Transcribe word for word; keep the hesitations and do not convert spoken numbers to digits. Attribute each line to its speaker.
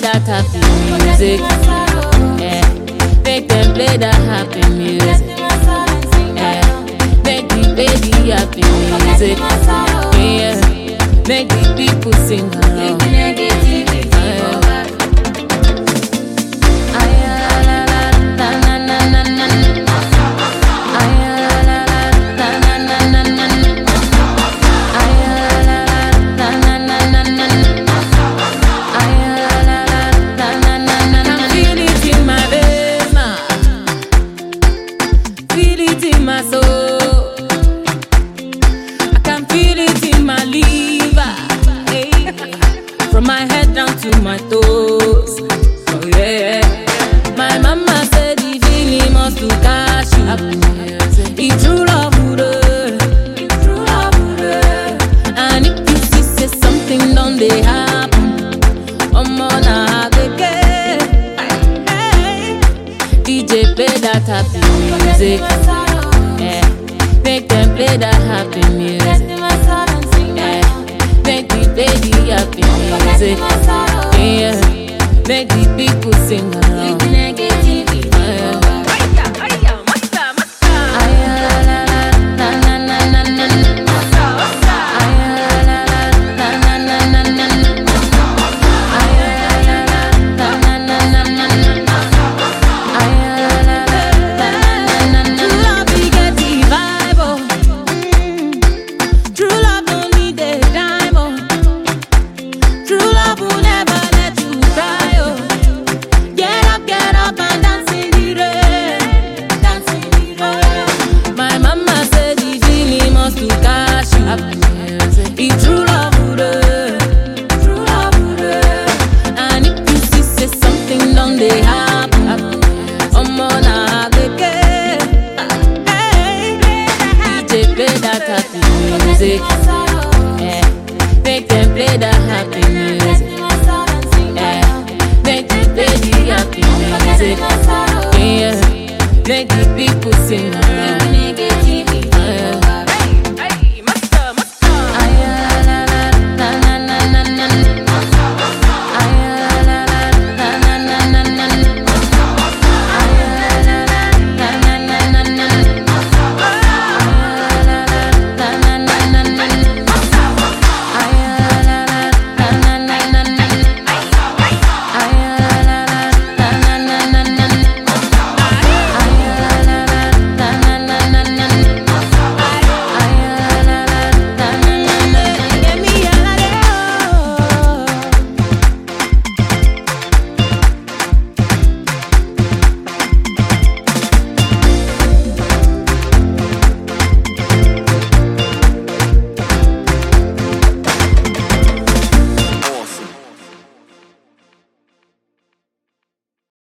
Speaker 1: that happy music. Yeah, make them play that happy music. Yeah, make the baby happy music. Yeah, make the people sing along. From my head down to my toes. Oh yeah. My mama said the feeling must to cash you. It's true love, it's true love. And if you see say something done they happen, I'm on a get. D J play that happy music. Yeah. Make them play that happy music. Yeah. Make the baby happy music. Yeah, make the people sing along. It's true love, true love. And if you see say something done they happen, I'm on a get. D J play that happy music. Yeah, make them play that happy music. Yeah, make the baby happy music. Yeah, make the people sing.